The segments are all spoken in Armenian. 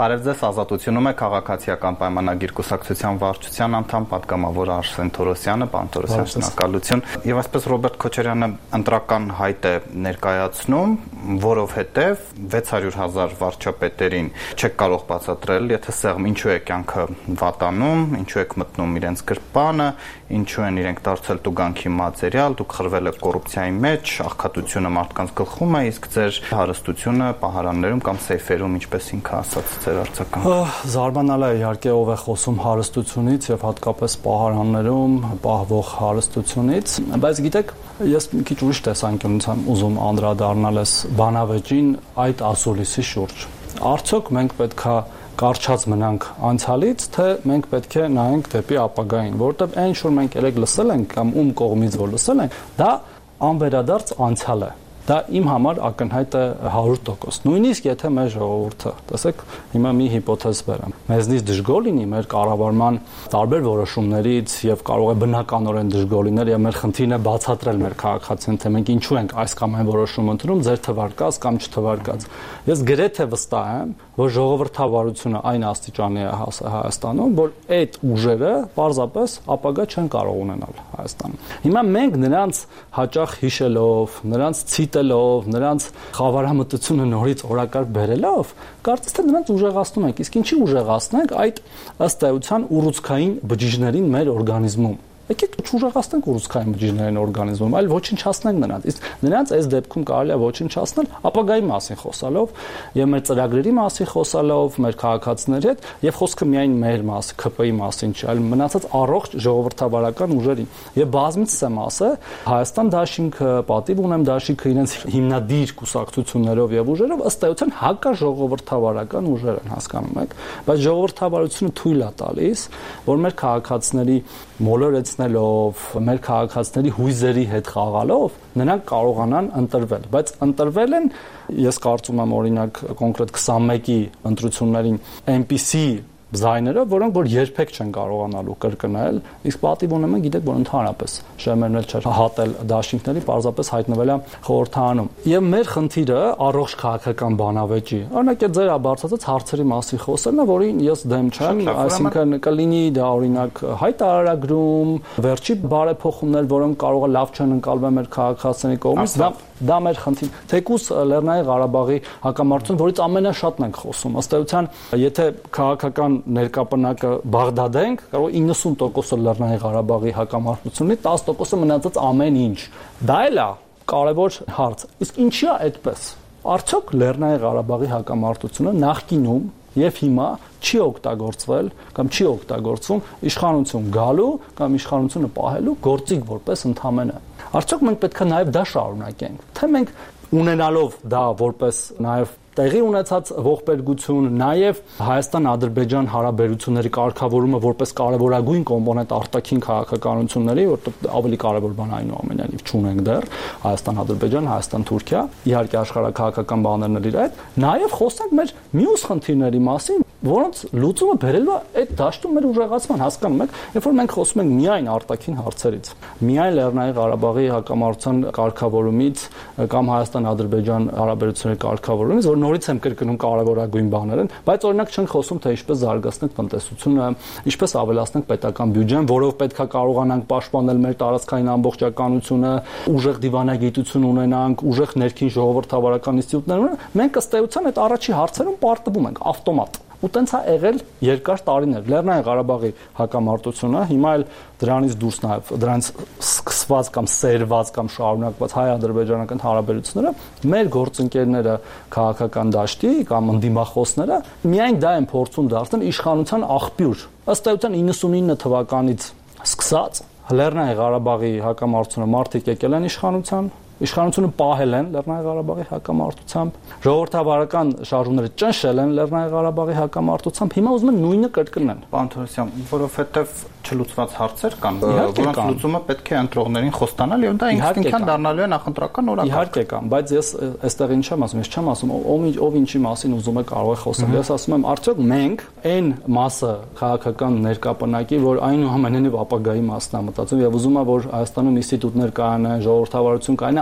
Բարև ձեզ, Ազատությունում է քաղաքացիական պայմանագիր կուսակցության վարչության անդամ պատգամավոր Արսեն Թորոսյանը, պարոն Թորոսյան, շնորհակալություն։ Եվ այսպես Ռոբերտ Քոչարյանը ընտրական հայտ է ներկայացնում, որովհետև 600,000 վարչապետերին չեք կարող բացատրել, եթե սեղմ ինչու է կյանքը վատանում, ինչու եք մտնում իրենց գրպանը, ինչու են իրենք դարձել տուգանքի մատերիալ, դուք խրվել եք կոռուպցիայի մեջ, աղքատությունը մարդկանց գլխում է, իսկ ձեր հարստությունը պահարաններում կամ սեյֆերում, ինչպես ինքը ասաց ձեր արձագանքը։ Զարմանալի է իհարկե ով է խոսում հարստությունից եւ հատկապես պահարաններում պահվող հարստությունից, բայց գիտեք, ես մի քիչ ուրիշ տեսանկյունից եմ ուզում անդրադառնալ այս բանավեճին այդ ասուլիսի շուրջ։ Արդյոք մենք պետքա կարճած մնանք անցյալից, թե մենք պետք է նայենք դեպի ապագային, որովհետև այն ինչ որ մենք երեք լսել ենք կամ ում կողմից որ լսել ենք, դա անվերադարձ անցյալ է։ Դա իմ համար ակնհայտ է 100%։ Նույնիսկ եթե մեր ժողովուրդը, տեսեք, հիմա մի հիպոթեզ բերեմ։ Մեզնից դժգոհ լինի մեր կառավարման տարբեր որոշումներից եւ կարող է բնականորեն դժգոհ լինել եւ մեր խնդիրն է բացատրել մեր քաղաքացիներին, թե մենք ինչու ենք այս կամ այն որոշումը ընդունում, ձեր թվարկած կամ չթվարկած։ Ես գրեթե վստահ եմ, որ ժողովրդավարությունը այն աստիճանի է Հայաստանում, որ այդ ուժերը պարզապես ապագա չեն կարող ունենալ Հայաստանում։ Հիմա մենք նրանց հաճախ հիշելով, նրանց ցիտելով, նրանց խավարամտությունը նորից օրակարգ բերելով, կարծես թե նրանց ուժեղացնում ենք։ Իսկ ինչի ուժեղացնենք այդ ըստ էության ուռուցքային բջիջներին մեր օրգանիզմում։ Եկեք չուժեղացնենք ուռուցքային բջիջներին օրգանիզմում, այլ ոչնչացնենք նրանց։ Իսկ նրանց այս դեպքում կարելի է ոչնչացնել ապագայի մասին խոսալով եւ մեր ծրագրերի մասին խոսալով, մեր քաղաքացիների հետ եւ խոսքը միայն մեր մասին, ՔՊ-ի մասին չէ, այլ մնացած առողջ ժողովրդավարական ուժերի։ Եվ բազմիցս եմ ասել, Հայաստան դաշինքը, պատիվ ունեմ դաշինքը իրենց հիմնադիր կուսակցություններով եւ ուժերով ըստ էության հակաժողովրդավարական ուժեր են, հասկանում եք, բայց ժողովրդավարությունը թույլ է տալիս, որ մեր քաղաքացիների մոլորեցնելով, մեր քաղաքացիների հույզերի հետ խաղալով նրանք կարողանան ընտրվել, բայց ընտրվել են, ես կարծում եմ օրինակ կոնկրետ 21-ի ընտրություններին այնպիսի զայները, որոնք որ երբեք չեն կարողանալու կրկնել, իսկ պատիվ ունեմ, գիտեք, որ ընդհանրապես շեմերն էլ չէր հատել դաշինքների, պարզապես հայտնվել է խորհրդարանում։ Եվ մեր խնդիրը առողջ քաղաքական բանավեճի, օրինակ ձեր բարձրացած հարցերի մասին խոսելն է, որին ես դեմ չեմ, այսինքն կլինի դա օրինակ հայտարարագրում, վերջի բարեփոխումներ, որոնք կարող է լավ չեն ընկալվել մեր քաղաքացիների կողմից, դա մեր խնդիրն է։ Թեկուզ Լեռնային Ղարաբաղի հակամարտություն, որից ամենաշատն ենք խոսում, ըստ էության, եթե քաղաքական ներկապնակը Բաղդադենք, կարող 90%-ը Լեռնային Ղարաբաղի հակամարտությունի, 10%-ը մնացած ամեն ինչ։ Դա էլ է կարևոր հարց։ Իսկ ինչի է այդպես։ Արդյոք Լեռնային Ղարաբաղի հակամարտությունը նախկինում եւ հիմա չի օգտագործվել կամ չի օգտագործվում իշխանություն գալու կամ իշխանությունը պահելու գործիք որպես ընդհանրը։ Արդյոք մենք պետք է նաեւ դա շարունակենք, թե մենք ունենալով դա որպես նաեւ տեղի ունեցած ողբերգություն, նաև Հայաստան-Ադրբեջան հարաբերությունների կարգավորումը որպես կարևորագույն կոմպոնենտ արտաքին քաղաքականությունների, որտեղ ավելի կարևոր բան այնուամենայնիվ չունենք դեռ Հայաստան-Ադրբեջան, Հայաստան-Թուրքիա, իհարկե աշխարհակաղակական բաներն էլ իր այդ, նաև խոսենք մեր մյուս խնդիրների մասին, որոնց լուծումը բերելու է այդ դաշտում մեր ուժեղացման, հասկանում եք, երբ որ մենք խոսում ենք միայն արտաքին հարցերից, միայն Լեռնային Ղարաբաղի հակամարտության կարգավորումից կամ Հայաստան-Ադրբեջան հարաբերությունների կարգավորումից, որ նորից եմ կրկնում կարևորագույն բաներ են, բայց օրինակ չենք խոսում թե ինչպես զարգացնենք տնտեսությունը, ինչպես ավելացնենք պետական բյուջեն, որով պետքա կարողանանք պաշտպանել մեր տարածքային ամբողջականությունը, ուժեղ դիվանագիտություն ունենանք, ուժեղ ներքին ժողովրդավարական ինստիտուտներ ունենանք, մենք ըստ էության այդ առաջի հարցերում պարտվում ենք ավտոմատ։ Ու տենց է եղել երկար տարիներ Լեռնային Ղարաբաղի հակամարտությունը, հիմա էլ դրանից դուրս նաև դրանից սկսված կամ սերված կամ շարունակված հայ-ադրբեջանական հարաբերությունները մեր գործընկերները քաղաքական դաշտի կամ ընդդիմախոսները միայն դա են փորձում դարձնել իշխանության աղբյուր։ Ըստ էության 99 թվականից սկսած Լեռնային Ղարաբաղի հակամարտությունը մարդիկ եկել են իշխանությունը պահել են Լեռնային Ղարաբաղի հակամարտությամբ, ժողովրդավարական շարժումները ճնշել են Լեռնային Ղարաբաղի հակամարտությամբ, հիմա ուզում են նույնը կրկնեն։ Պարոն Թորոսյան, որովհետև չլուծված հարցեր կան, որոնց լուծումը պետք է ընտրողներին խոստանալ եւ դա ինքնին դառնալու է նախընտրական օրակարգ։ Իհարկե կան, բայց ես այստեղ ինչ եմ ասում, ես չեմ ասում ով ինչի մասին ուզում է կարող է խոսել։ Ես ասում եմ, արդյոք մենք այն մասը քաղաքական ներկապնակի, որ այնուամենայնիվ ապագայի մասն է մտածում եւ ուզում է որ Հայաստանում ինստիտուտներ կայանան, ժողովրդավարություն կայանա,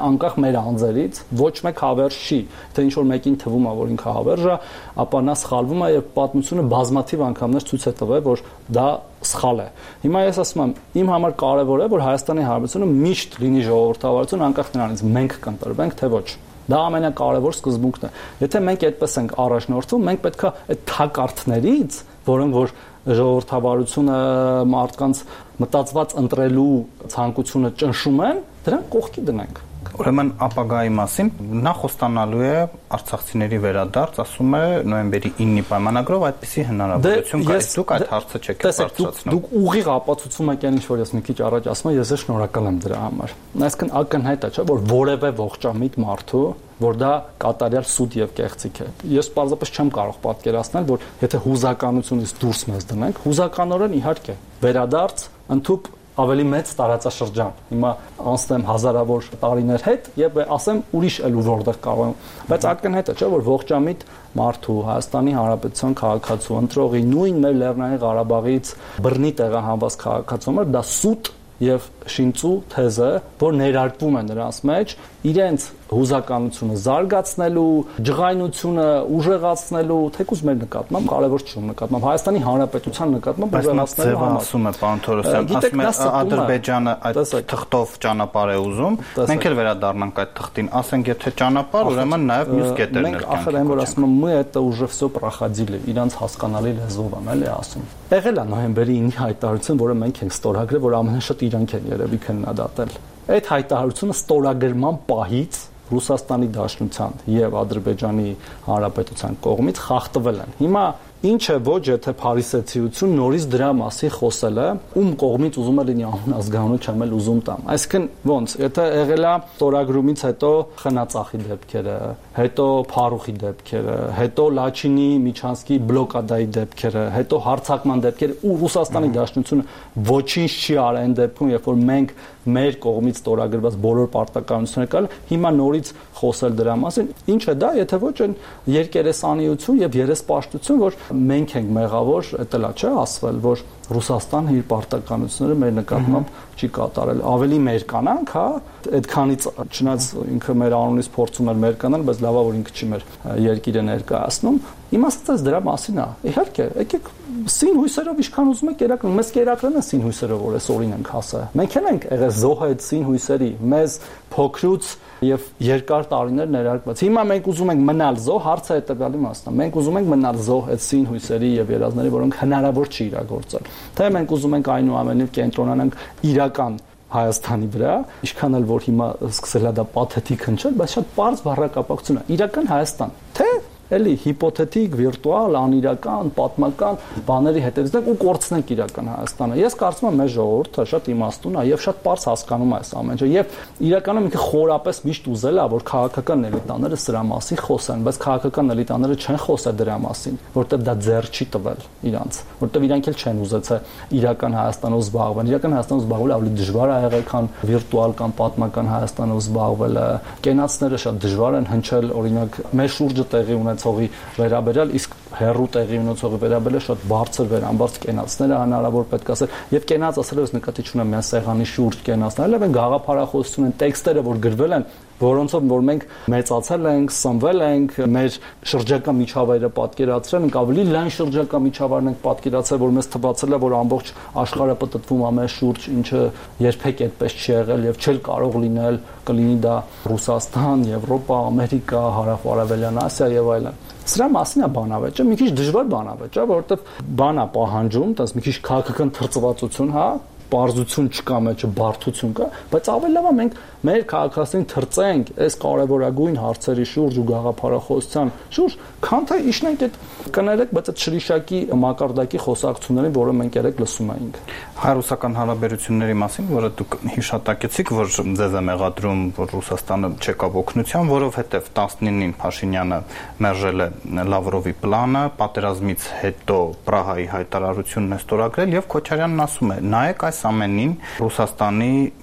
անկախ մեր անձերից ոչ մեկ հավերժ չի, թե ինչ որ մեկին թվում է, որ ինքը հավերժ է, ապա նա սխալվում է եւ պատմությունը բազմաթիվ անգամներ ցույց է տվել, որ դա սխալ է։ Հիմա ես ասում եմ, իմ համար կարևոր է, որ Հայաստանի Հանրապետությունը միշտ լինի ժողովրդավարություն, անկախ նրանից մենք կընտրվենք, թե ոչ։ Դա ամենակարևոր սկզբունքն է։ Եթե մենք այդպես ենք առաջնորդվում, մենք պետքա այդ թակարդներից, որոնք որ ժողովրդավարությունը մարդկանց մտածված ընտրելու ցանկությունը ճնշում են, դրանք կողքի դնենք։ Ուրեմն ապագայի մասին նա խոստանալու է արցախցիների վերադարձ, ասում է նոյեմբերի 9-ի պայմանագրով այդպիսի հնարավորություն կա։ Դուք այդ հարցը չեք բարձրացնում։ Դուք ուղիղ ապացուցում եք այն ինչ որ ես մի քիչ առաջ ասում եմ, ես շնորհակալ եմ դրա համար։ Այսինքն ակնհայտ է, չէ՞, որ որևէ ողջամիտ մարդու, որ դա կատարյալ սուտ եւ կեղծիք է։ Ես պարզապես չեմ կարող պատկերացնել, որ եթե հուզականությունից դուրս մեզ դնենք, հուզականորեն իհարկե վերադարձ, ընդհանուր ավելի մեծ տարածաշրջան։ Հիմա անցնեմ հազարավոր տարիներ հետ եւ ասեմ ուրիշ էլ ու որտեղ կարող եմ, բայց ակնհայտ է, չէ՞, որ ողջամիտ մարդու Հայաստանի Հանրապետության քաղաքացու ընտրողի նույն մեր Լեռնային Ղարաբաղից բռնի տեղահանված քաղաքացու դա սուտ եւ շինծու թեզը, որ ներարկվում է նրանց մեջ իրենց հուզականությունը զարգացնելու, ջղայնությունը ուժեղացնելու, թեկուզ մեր նկատմամբ կարևոր չի նկատմամբ Հայաստանի Հանրապետության նկատմամբ ուժեղացնելու համար։ Ասում է պարոն Թորոսյան, ասում է Ադրբեջանը այդ թղթով ճանապարհ է ուզում, մենք էլ վերադառնանք այդ թղթին, ասենք եթե ճանապարհ, ուրեմն նաեւ մյուս կետերն էլ կան։ Ախր այն որ ասում եմ, мы это уже всё проходили, իրանց հասկանալի լեզվով եմ էլի ասում։ Եղել է նոյեմբերի 9-ի հայտարարություն, որը մենք ենք ստորագրել, որ ամենաշատ իրանք են երևի քննադատել։ Այդ հայտարարությունը ստորագրման պահից Ռուսաստանի Դաշնության եւ Ադրբեջանի Հանրապետության կողմից խախտվել են։ Հիմա Ինչ է ոչ, եթե փարիսեցիություն նորից դրա մասին խոսելը, ում կողմից ուզում է լինի անազգանունը չեմ էլ ուզում տամ։ Այսինքն ոնց, եթե եղել է ստորագրումից հետո խնածախի դեպքերը, հետո Փարուխի դեպքերը, հետո Լաչինի Միչանսկի բլոկադայի դեպքերը, հետո հարձակման դեպքերը, ու Ռուսաստանի Դաշնությունը ոչինչ չի արել այն դեպքում, երբ որ մենք մեր կողմից ստորագրված բոլոր պարտականությունները կան, հիմա նորից խոսել դրա մասին, ինչ է դա, եթե ոչ այն երկերեսանիություն եւ երեսպաշտություն, որ մենք ենք մեղավոր, դա լա չէ ասվել, որ Ռուսաստանը իր պարտականությունները մեր նկատմամբ չի կատարել։ Ավելի մեր կանանք, հա, այդքանից չնայած ինքը մեր անունից փորձում էր մեր կանալ, բայց լավա որ ինքը չի մեր երկիրը ներկայացնում։ Իմաստը դրա մասին է։ Իհարկե, եկեք սին հույսերով ինչքան ուզում եք կերակրել, մեզ կերակրեն են սին հույսերով, որ այսօրին ենք հասա։ Մենք էլ ենք եղել զոհ այդ սին հույսերի, մեզ փոքրուց եւ երկար տարիներ ներարկված։ Հիմա մենք ուզում ենք մնալ զոհ, հարցը հետեւյալի մասն է։ Մենք ուզում ենք մնալ զոհ այդ սին հույսերի եւ երազների, որոնք հնարավոր չի իրագործել։ Թե մենք ուզում ենք այնուամենայնիվ կենտրոնանանք իրական Հայաստանի վրա, ինչքան էլ որ հիմա սկսել է դա պաթետիկ հնչել, բայց շատ པարզ բառակապակցություն է։ Իրական Հայաստան, թե էլի հիպոթետիկ, վիրտուալ, անիրական, պատմական բաների հետևից ու կորցնենք իրական Հայաստանը։ Ես կարծում եմ մեր ժողովուրդը շատ իմաստուն է եւ շատ པարզ հասկանում է այս ամեն ինչը եւ իրականում ինքը խորապես միշտ ուզել է որ քաղաքական էլիտաները սրա մասին խոսեն, բայց քաղաքական էլիտաները չեն խոսել դրա մասին, որտեղ դա ձեռ չի տվել իրանց, որտեղ իրանք էլ չեն ուզեցել իրական Հայաստանով զբաղվել։ Իրական Հայաստանով զբաղվելը ավելի դժվար է եղել, քան վիրտուալ կամ պատմական Հայաստանով զբաղվելը։ Կենացները շատ դժվար են հնչել, օրինակ մեր շուրջը տեղի ունեցողի վերաբերյալ, իսկ հերրու տեղի ունեցողի վերաբերյալ շատ բարձր վերամբարձ կենացները հնարավոր պետք ասել եւ կենաց ասելով նկատի չունեմ միայն սեղանի շուրջ կենացնել, այլ գաղափարախոսություն են տեքստերը, որ գրվել են, որոնցով որ մենք մեծացել ենք, սնվել ենք, մեր շրջակա միջավայրը պատկերացրել ենք, ավելի լայն շրջակա միջավայրն ենք պատկերացրել, որ մեզ թվացել է, որ ամբողջ աշխարհը պատտվում է մեր շուրջ, ինչը երբեք այդպես չի եղել եւ չէ կարող լինել, կլինի դա Ռուսաստան, Եվրոպա, Ամերիկա, Հարավ-Արևելյան Ասիա եւ այլն։ Սրա մասին է բանավեճը, մի քիչ դժվար բանավեճ է, որովհետեւ բան է պահանջում, տես մի քիչ քաղաքական թրծվածություն, հա, պարզություն չկա մեջը, բարդություն կա, բայց ավելի լավ է մենք մեր քաղաքացին թրծենք այս կարևորագույն հարցերի շուրջ ու գաղափարախոսության շուրջ, քան թե իշնենք այդ կներեք, բայց այդ շրիշակի մակարդակի խոսակցություններին, որը մենք երեք լսում էինք։ Հայ-ռուսական հարաբերությունների մասին, որը դուք հիշատակեցիք, որ ձեզ է մեղադրում, որ Ռուսաստանը չեկավ օգնության, որովհետև 19-ին Փաշինյանը մերժել է Լավրովի պլանը, պատերազմից հետո Պրահայի հայտարարությունն է ստորագրել եւ Քոչարյանն ասում է. նայեք այս ամենին Ռուսաստանի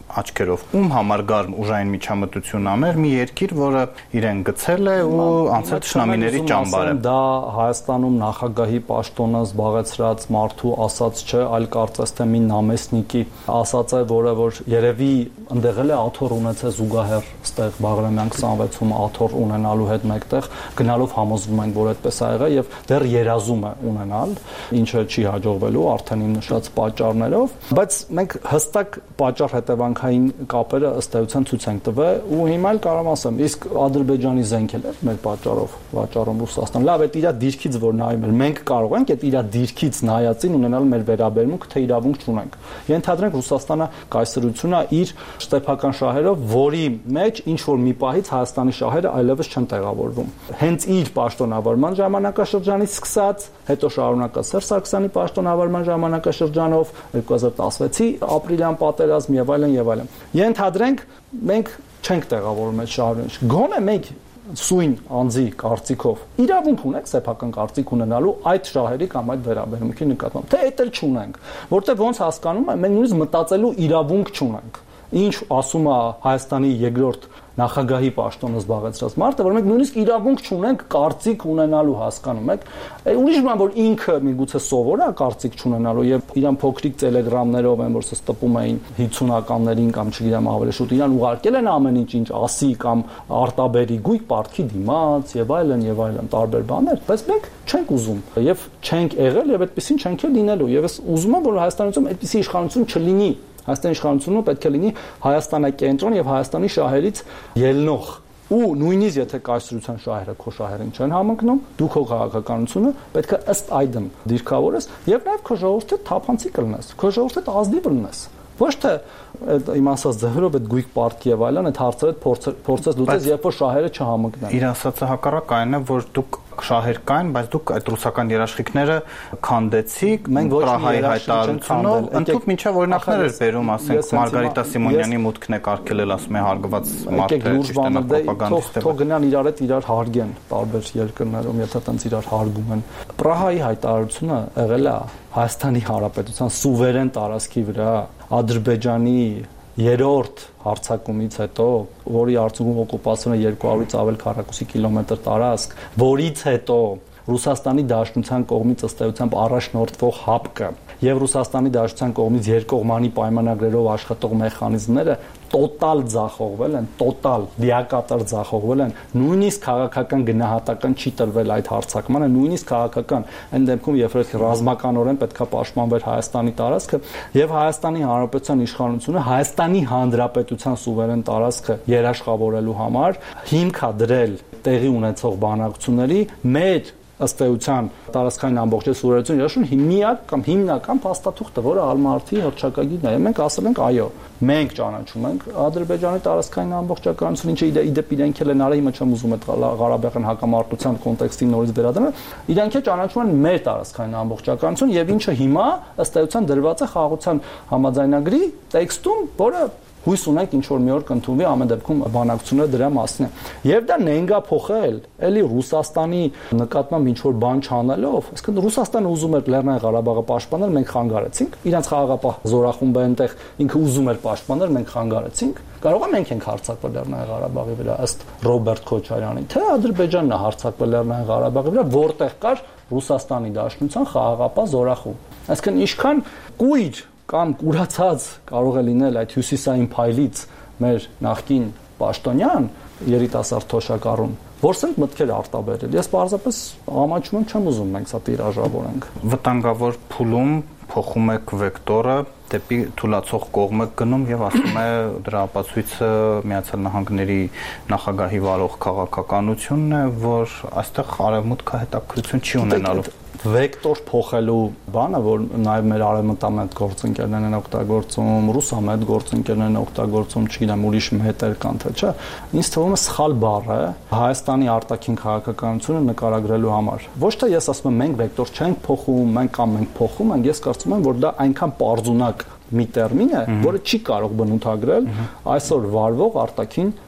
աչքերով ում համար գար ուժային միջամտություն աներ մի երկիր, որը իրեն գցել է ու անցել թշնամիների ճամբարը։ Դա Հայաստանում նախագահի պաշտոնը զբաղեցրած մարդու ասած չէ, այլ կարծես թե մի նամեսնիկի ասած է, որ երևի ընդեղել է աթոռ ունեցել զուգահեռ ստեղ Բաղրամյան 26-ում աթոռ ունենալու հետ մեկտեղ գնալով համոզվում ենք, որ այդպես ա եղել եւ դեռ երազում է ունենալ, ինչը չի հաջողվելու արդեն իմ նշած պատճառներով, բայց մենք հստակ պատճառ հետևանքային կապերը ըստ էության ցույց ենք տվել ու հիմա էլ կարող ասեմ, իսկ Ադրբեջանի զենքել էր մեր պատճառով վաճառում Ռուսաստան։ Լավ է, իր դիրքից որ նայում են, մենք կարող ենք այդ իր դիրքից նայածին ունենալ մեր վերաբերմունք, թե իրավունք չունենք։ Ենթադրենք Ռուսաստանը կայսրությունն է իր շտեփական շահերով, որի մեջ ինչ որ մի պահից Հայաստանի շահերը այլևս չեն տեղավորվում։ Հենց իր պաշտոնավարման ժամանակաշրջանից սկսած, հետո շարունակած Սերժ Սարգսյանի պաշտոնավարման ժամանակաշրջանով 2016-ի ապրիլյան պատերազմ եւ այլն եւ այլն։ Ենթադրենք մենք չենք տեղավորում այդ շահերից։ Գոնե մենք սույն անձի կարծիքով իրավունք ունենք սեփական կարծիք ունենալու այդ շահերի կամ այդ վերաբերմունքի նկատմամբ, թե այդ էլ չունենք, որտեղ ոնց հասկանում եմ, մենք նույնիսկ մտածելու իրավունք չունենք։ Ինչ ասում է Հայաստանի երկրորդ նախագահի պաշտոնը զբաղեցրած մարդը, որ մենք նույնիսկ իրավունք չունենք կարծիք ունենալու, հասկանում եք։ Ուրիշ բան, որ ինքը միգուցե սովոր է կարծիք չունենալու եւ իրան փոքրիկ տելեգրամներով են, որ ստպում էին 50-ականներին կամ չգիտեմ ավելի շուտ իրան ուղարկել են ամեն ինչ ասի կամ արտաբերի գույք պարտքի դիմաց եւ այլն տարբեր բաներ, բայց մենք չենք ուզում եւ չենք եղել եւ այդպեսին չենք էլ լինելու եւ ես ուզում եմ, որ Հայաստանում այդպիսի իշխանություն չլինի։ Հայաստանի իշխանությունը պետք է լինի Հայաստանակենտրոն եւ Հայաստանի շահերից ելնող ու նույնիսկ եթե կայսրության շահերը քո շահերին չեն համընկնում, դու քո քաղաքականությունը պետք է ըստ այդմ դիրքավորես եւ նաեւ քո ժողովուրդը թափանցիկ լինես, քո ժողովուրդը ազնիվ լինես։ Ոչ թե այդ իմ ասած ձևերով այդ գույք պարտքի եւ այլն այդ հարցերը փորձես լուծես, երբ որ շահերը չհամընկնեն։ Իր ասածը հակառակ այն է, որ դուք շահեր կային, բայց դուք այդ ռուսական երաշխիքները քանդեցիք, Պրահայի հայտարարությունով, ընդհանուր մինչև օրինակներ էր բերում, ասենք Մարգարիտա Սիմոնյանի մուտքն է կարգելել, ասում է հարգված մարդ է, ճիշտ է, պրոպագանդիստ է։ Թող գնան իրար հետ իրար հարգեն տարբեր երկրներում, եթե տենց իրար հարգում են։ Պրահայի հայտարարությունը եղել է Հայաստանի Հանրապետության սուվերեն տարածքի վրա, Ադրբեջանի երրորդ հարձակումից հետո, որի արդյունքում օկուպացիոնը 200-ից ավել քառակուսի կիլոմետր տարածք, որից հետո Ռուսաստանի Դաշնության կողմից ըստ էությամբ առաջնորդվող ՀԱՊԿ-ը եւ Ռուսաստանի Դաշնության կողմից երկկողմանի պայմանագրերով աշխատող մեխանիզմները տոտալ ձախողվել են, տոտալ լիակատար ձախողվել են, նույնիսկ քաղաքական գնահատական չի տրվել այդ հարձակմանը, նույնիսկ քաղաքական այն դեպքում, երբ որ ռազմականորեն պետքա պաշտպանվեր Հայաստանի տարածքը եւ Հայաստանի Հանրապետության իշխանությունը Հայաստանի Հանրապետության սուվերեն տարածքը երաշխավորելու համար հիմք է դրել տեղի ունեցող բանակցությունների մեր ըստ էության տարածքային ամբողջի սուվերենություն երաշխավորելու միակ կամ հիմնական փաստաթուղթը, որը Ալմարտի հռչակագիրն է, մենք ասել ենք այո, մենք ճանաչում ենք Ադրբեջանի տարածքային ամբողջականությունը, ինչը իդեպ իրենք էլ են արել, հիմա չեմ ուզում այդ Ղարաբաղյան հակամարտության կոնտեքստին նորից վերադառնալ, իրենք էլ ճանաչում են մեր տարածքային ամբողջականություն եւ ինչը հիմա ըստ էության դրված է խաղաղության համաձայնագրի տեքստում, որը հույս ունենք ինչ որ մի օր կընդունվի, ամեն դեպքում բանակցությունները դրա մասին է։ Եվ դա նենգա փոխել, էլի Ռուսաստանի նկատմամբ ինչ որ բան չանելով, այսինքն Ռուսաստանը ուզում էր Լեռնային Ղարաբաղը պաշտպանել, մենք խանգարեցինք, իրանց խաղաղապահ զորախումբը այնտեղ ինքը ուզում էր պաշտպանել, մենք խանգարեցինք։ Կարող է մենք ենք հարձակվել Լեռնային Ղարաբաղի վրա ըստ Ռոբերտ Քոչարյանի, թե Ադրբեջանն է հարձակվել Լեռնային Ղարաբաղի վրա, որտեղ կար Ռուսաստանի Դաշնության խաղաղապահ զորախումբ։ Այսինքն ինչքան կույր կամ կուրացած կարող է լինել այդ հյուսիսային փայլից մեր նախկին պաշտոնյան երիտասարդ թոշակառուն, որսենք մտքեր արտաբերել։ Ես պարզապես ամաչում եմ, չեմ ուզում մենք սա տիրաժավորենք։ Վտանգավոր փուլում փոխում եք վեկտորը դեպի թուլացող կողմը գնում եւ ասում է դրա ապացույցը Միացյալ Նահանգների նախագահի վարող քաղաքականությունն է, որ այստեղ արևմուտքը հետաքրքրություն չի ունենալու։ Վեկտոր փոխելու բանը, որ նաև մեր արևմտամետ գործընկերներն են օգտագործում, ռուսամետ գործընկերներն են օգտագործում, չգիտեմ, ուրիշ մետեր կան թե չէ, ինձ թվում է սխալ բառ է Հայաստանի արտաքին քաղաքականությունը նկարագրելու համար։ Ոչ թե ես ասում եմ մենք վեկտոր չենք փոխում, մենք փոխում ենք, ես կարծում եմ, որ դա այնքան պարզունակ մի տերմին է, որը չի կարող բնութագրել այսօր վարվող արտաքին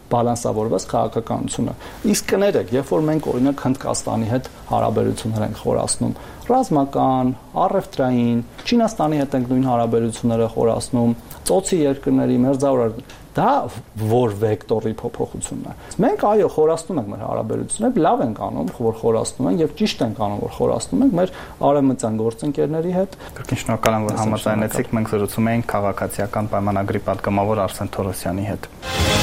բալանսավորված քաղաքականությունը։ Իսկ կներեք, երբ որ մենք օրինակ Հնդկաստանի հետ հարաբերություններ ենք խորացնում, ռազմական, առևտրային, Չինաստանի հետ ենք նույն հարաբերությունները խորացնում, ծոցի երկրների, մերձավոր, դա որ վեկտորի փոփոխությունն է։ Մենք այո, խորացնում ենք մեր հարաբերությունները, լավ ենք անում, որ խորացնում ենք եւ ճիշտ ենք անում, որ խորացնում ենք մեր արևմտյան գործընկերների հետ։ Կրկին շնորհակալ եմ, որ համաձայնեցիք։ Մենք զրուցում էինք քաղաքացիական պայմանագրի պատգամավոր Արսեն Թորոսյանի հետ։